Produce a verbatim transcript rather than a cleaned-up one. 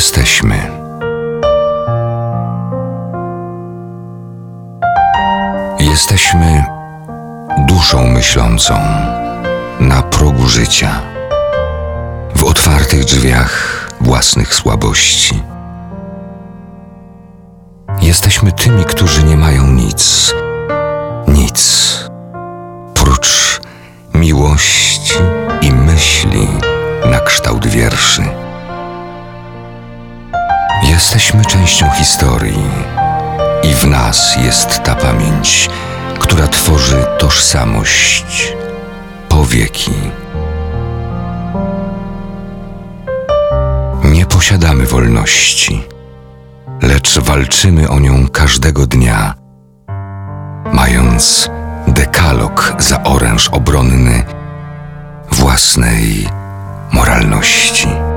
Jesteśmy. Jesteśmy duszą myślącą na progu życia, w otwartych drzwiach własnych słabości. Jesteśmy tymi, którzy nie mają nic, nic, prócz miłości i myśli na kształt wierszy. Jesteśmy częścią historii i w nas jest ta pamięć, która tworzy tożsamość po wieki. Nie posiadamy wolności, lecz walczymy o nią każdego dnia, mając dekalog za oręż obronny własnej moralności.